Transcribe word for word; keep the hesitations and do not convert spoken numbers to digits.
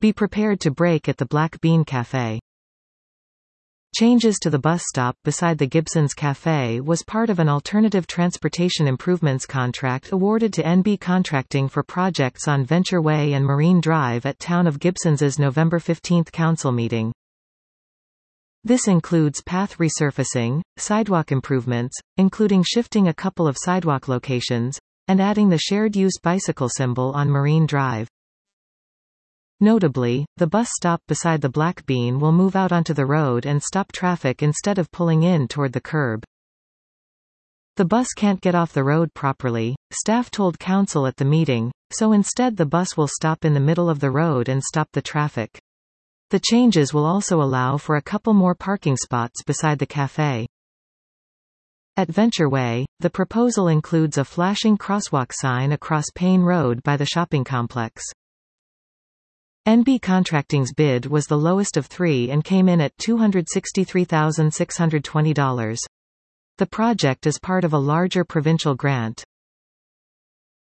Be prepared to brake at the Black Bean Café. Changes to the bus stop beside the Gibsons Café was part of an alternative transportation improvements contract awarded to N B Contracting for projects on Venture Way and Marine Drive at Town of Gibsons's November fifteenth council meeting. This includes path resurfacing, sidewalk improvements, including shifting a couple of sidewalk locations, and adding the shared-use bicycle symbol on Marine Drive. Notably, the bus stop beside the Black Bean will move out onto the road and stop traffic instead of pulling in toward the curb. The bus can't get off the road properly, staff told council at the meeting, so instead the bus will stop in the middle of the road and stop the traffic. The changes will also allow for a couple more parking spots beside the café. At Venture Way, the proposal includes a flashing crosswalk sign across Payne Road by the shopping complex. N B Contracting's bid was the lowest of three and came in at two hundred sixty-three thousand six hundred twenty dollars. The project is part of a larger provincial grant,